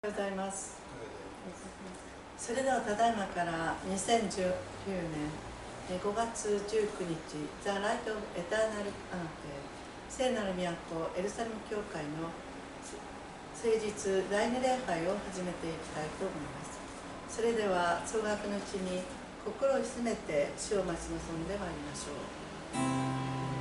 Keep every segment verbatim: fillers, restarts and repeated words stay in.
おはようございます。それではただいまからにせんじゅうきゅうねんごがつじゅうくにち、ザ・ライト・オブ・エターナル・アンテ聖なる都エルサレム教会の聖日第二礼拝を始めていきたいと思います。それでは総額のうちに心を静めて主を待ち望んでまいりましょう。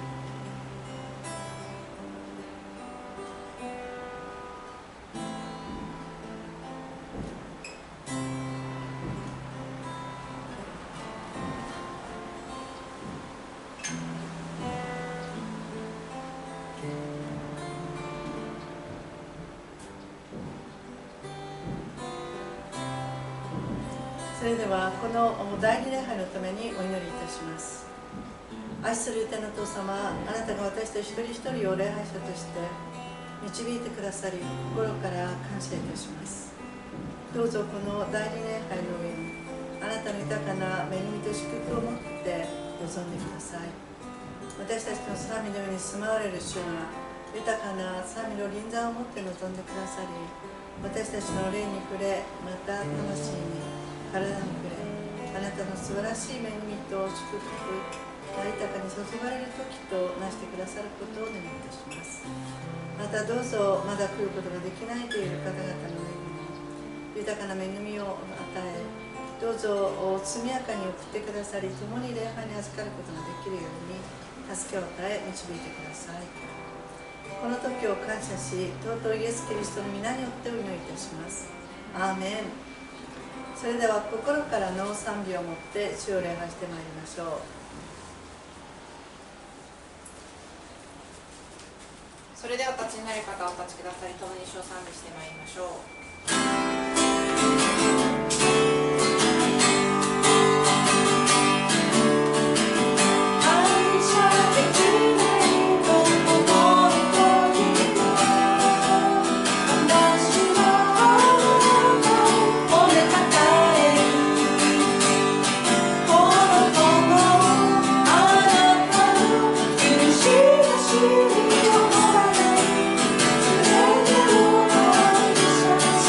それではこの第二礼拝のためにお祈りいたします。愛する天の父様、あなたが私たち一人一人を礼拝者として導いてくださり、心から感謝いたします。どうぞこの第二礼拝の上にあなたの豊かな恵みと祝福を持って臨んでください。私たちの賛美の上に住まわれる主が豊かな賛美の臨在を持って臨んでくださり、私たちの霊に触れ、また魂に体に触れ、あなたの素晴らしい恵みと祝福が豊かに注がれる時となしてくださることをお願いいたします。またどうぞまだ来ることができないという方々の上に豊かな恵みを与え、どうぞ速やかに送ってくださり、共に礼拝に預かることができるように助けを与え導いてください。この時を感謝し、尊いイエス・キリストの皆によってお祈りいたします。アーメン。それでは心からの賛美を持って主を礼拝してまいりましょう。 それではお立ちになる方はお立ちくださり、共に主を賛美してまいりましょう。 Thank you.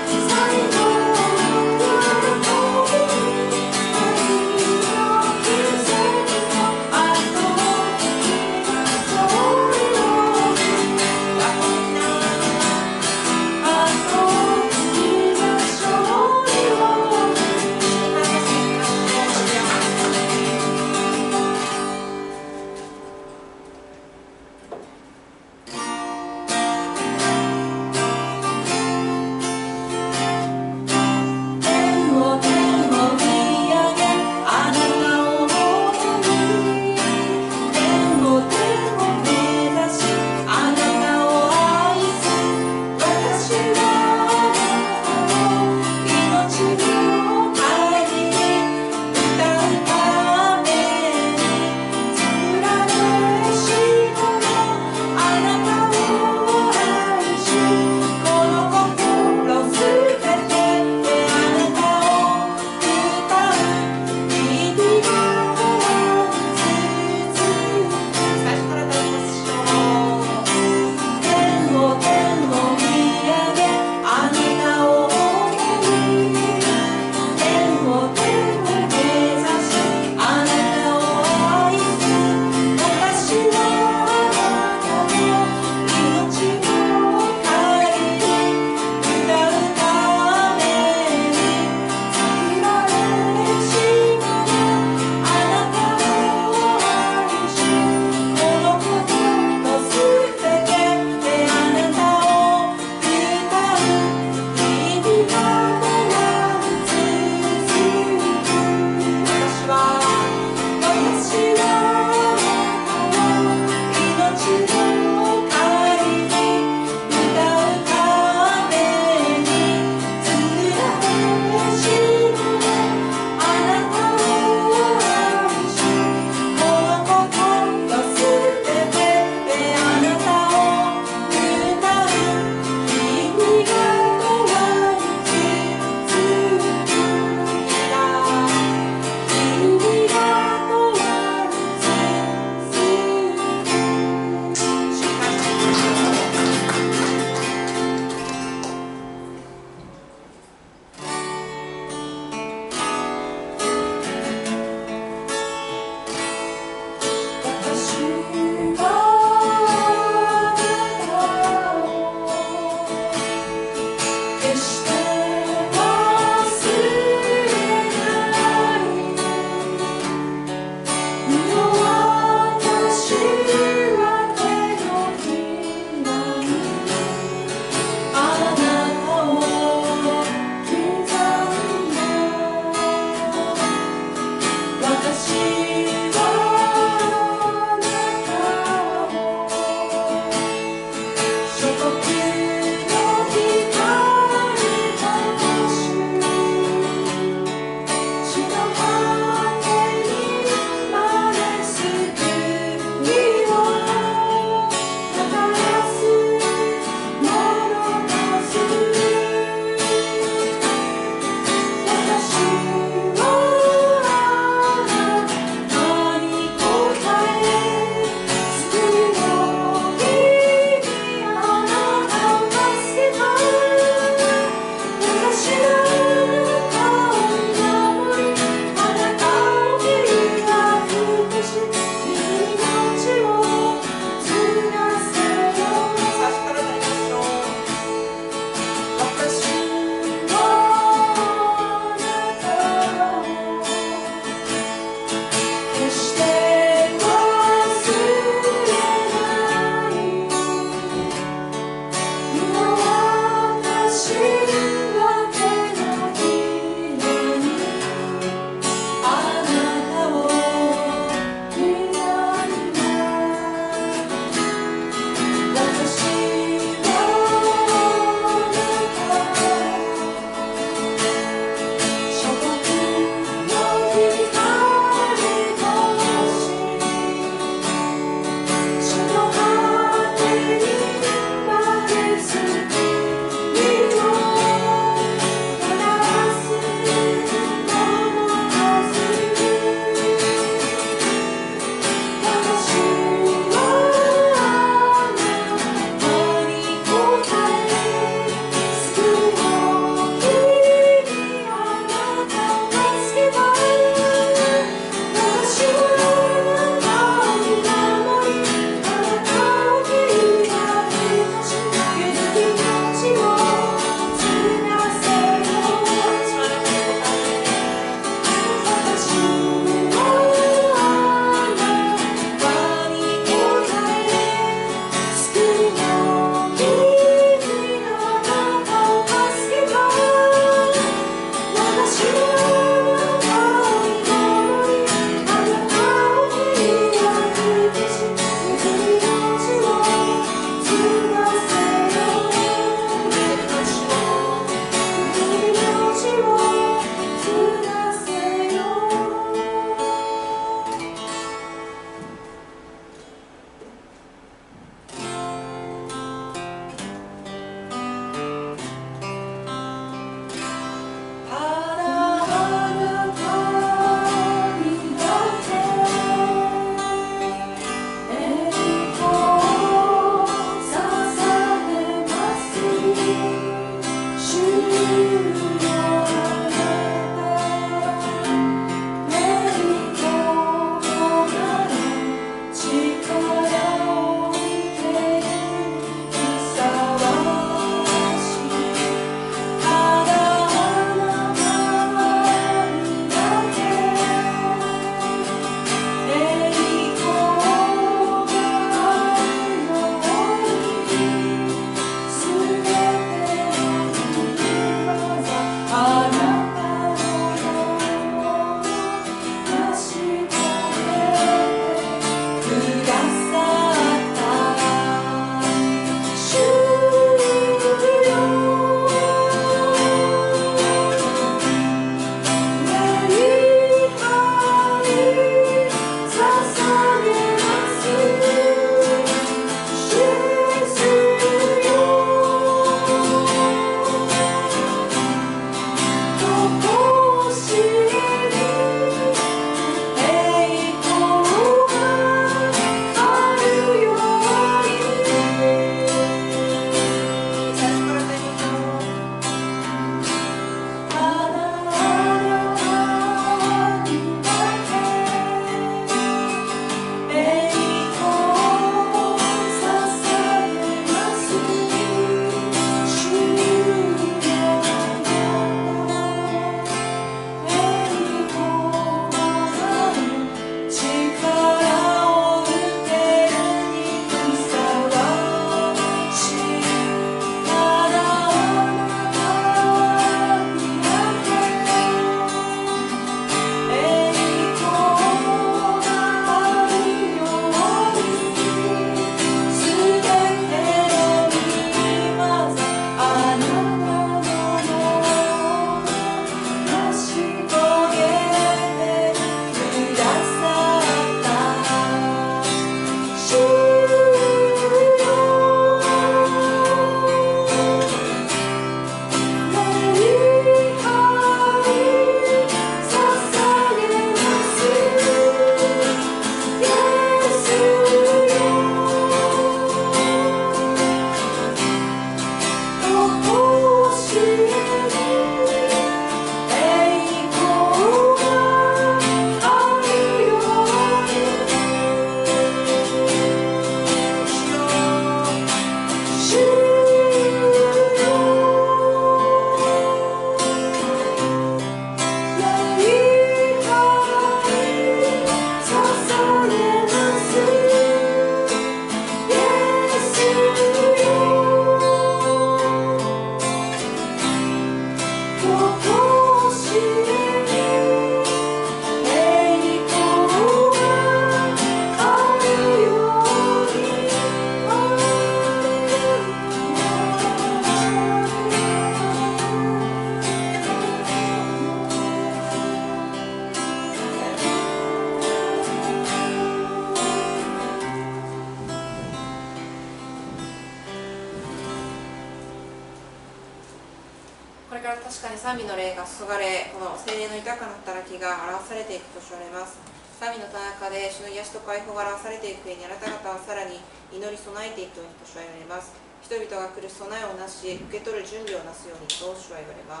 これから確かに賛美の霊が注がれ、この聖霊の豊かな働きが表されていくとしわれます。賛美の田中で主の癒しと解放が表されていく上に、あなた方はさらに祈り備えていくようにとしわれます。人々が来る備えをなし、受け取る準備をなすようにとしわれます。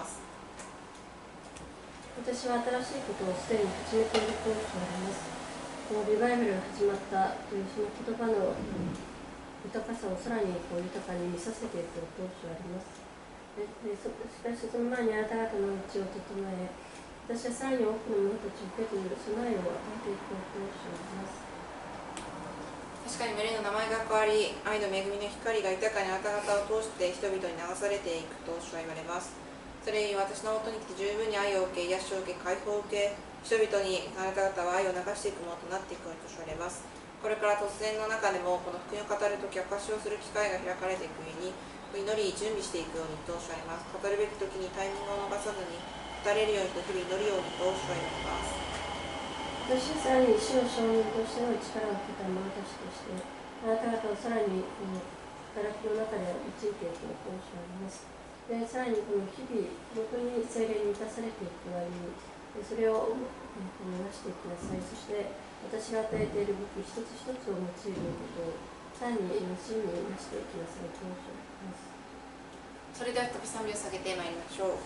私は新しいことをすでに始めているとしわれます。このリバイバルが始まったというその言葉の豊かさをさらにこう豊かに見させていくとしわれます。ででそしかしその前にあなた方の道を整え、私はさらに多くの者たちを受け取る備えを与えていこうとしわれます。 確かに群れの名前が変わり、愛の恵みの光が豊かにあなた方を通して人々に流されていくと主は言われます。それに私の元に来て十分に愛を受け、癒しを受け、解放を受け、人々にあなた方は愛を流していくものとなっていくようにと主は言われます。これから突然の中でもこの福音を語るとき、証しをする機会が開かれていく上に、祈り準備していくようにと主は言われます。語るべき時にタイミングを逃さずに語れるようにと日々祈るようにと主は言われます。 私はさらに主の証人としての力を受けた者たちとして、あなた方をさらにこの働きの中で用いていくと主は言われます。で、さらにこの日々、本当に聖霊に満たされていく場合に、それを目指していきなさい。そして私が与えている武器一つ一つを用いることをさらに真になしていきなさいと主は言われます。 それでは再び賛美を下げてまいりましょう。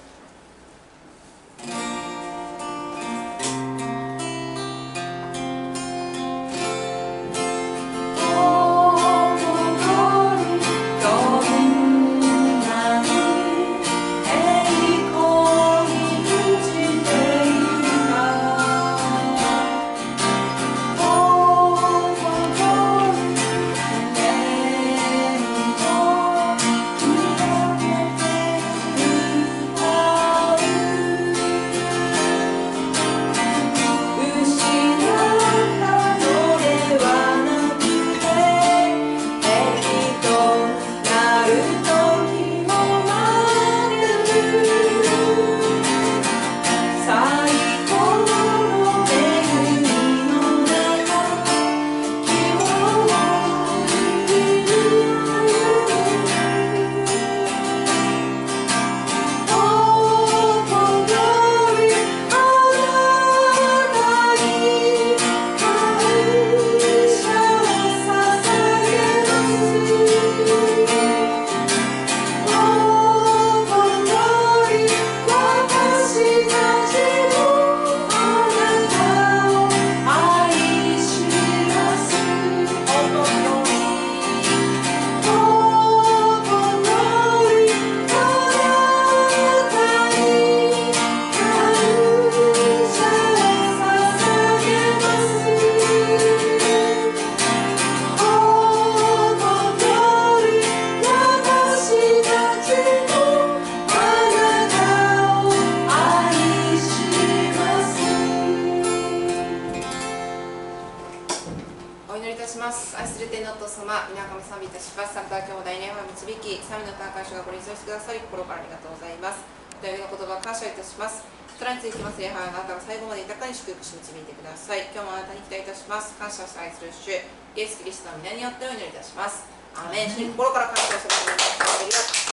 感謝して愛する主イエス・キリストの皆によってお祈りいたします。アーメン。主に心から感謝をするために